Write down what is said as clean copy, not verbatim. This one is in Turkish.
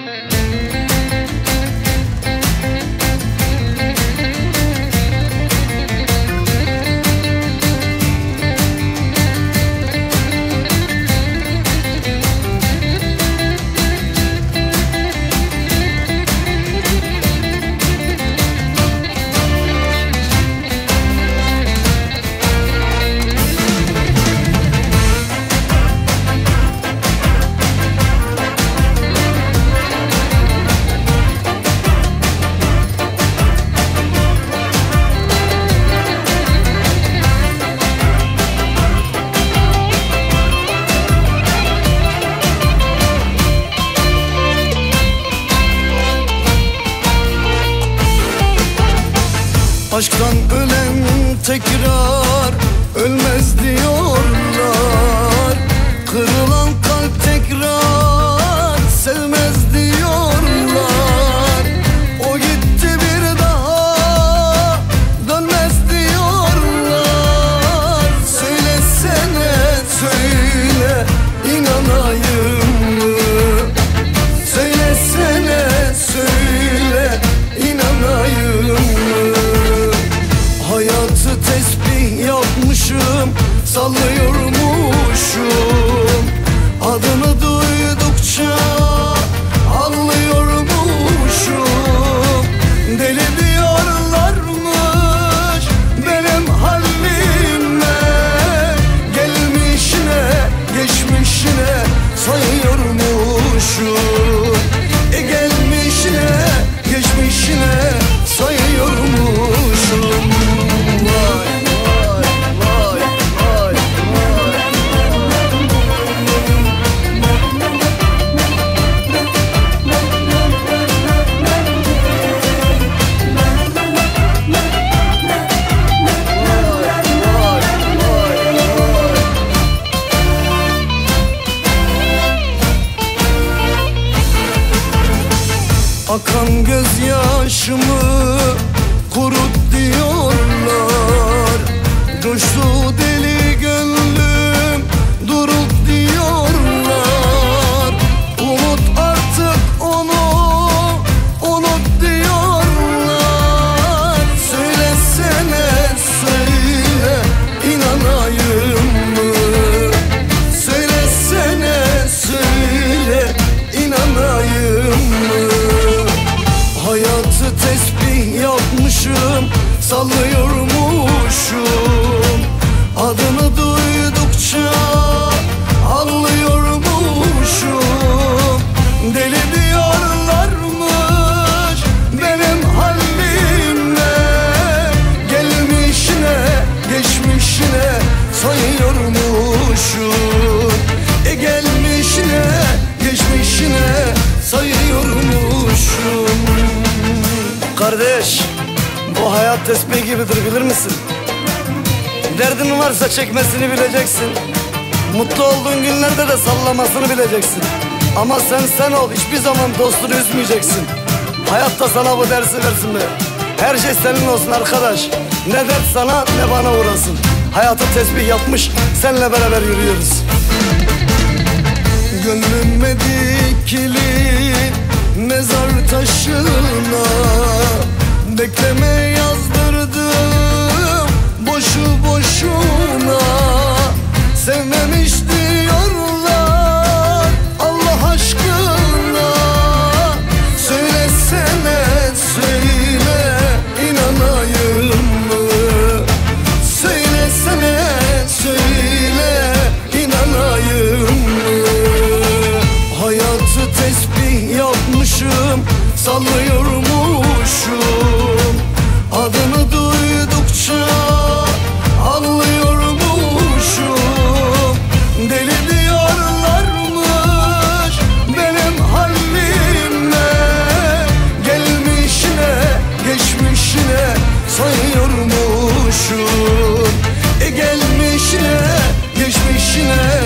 Aşktan ölen tekrar ölmez diyorlar. Kırılan kalp tekrar sevmez diyorlar. O gitti bir daha dönmez diyorlar. Söylesene söyle, inanayım mı? Söylesene söyle, inanayım mı? Hayatı tesbih yapmışım, sallıyormuşum. Adını duydukça anlıyormuşum. Deli diyorlarmış benim halime. Gelmişine geçmişine sayıyormuşum. Gelmişine geçmişine sayıyormuşum. Akan gözyaşımı kurut diyorlar. Coştu deli gönlüm durut diyorlar. Unut artık onu, unut diyorlar. Söylesene söyle, inanayım mı? Söylesene söyle, inanayım mı? Hayatı tesbih yapmışım, sallıyormuşum. Adını duydukça anlıyormuşum. Deli diyorlarmış benim halime. Gelmişine geçmişine sayıyormuşum. Gelmişine geçmişine sayıyormuşum. Kardeş, bu hayat tesbih gibidir, bilir misin? Derdin varsa çekmesini bileceksin. Mutlu olduğun günlerde de sallamasını bileceksin. Ama sen ol, hiçbir zaman dostunu üzmeyeceksin. Hayat da sana bu dersi versin be. Her şey senin olsun arkadaş. Ne dert sana ne bana uğrasın. Hayatı tesbih yapmış, seninle beraber yürüyoruz. Gönlüme dikili mezar taşına bekleme yazdırdım boşu boşuna. Sevmemiş diyorlar Allah aşkına. Söylesene söyle, inanayım mı? Söylesene söyle, inanayım mı? Hayatı tesbih yapmışım, sallıyormuşum. Adını duydukça anlıyormuşum. Deli diyorlarmış benim halime. Gelmişine geçmişine sayıyormuşum. Gelmişine geçmişine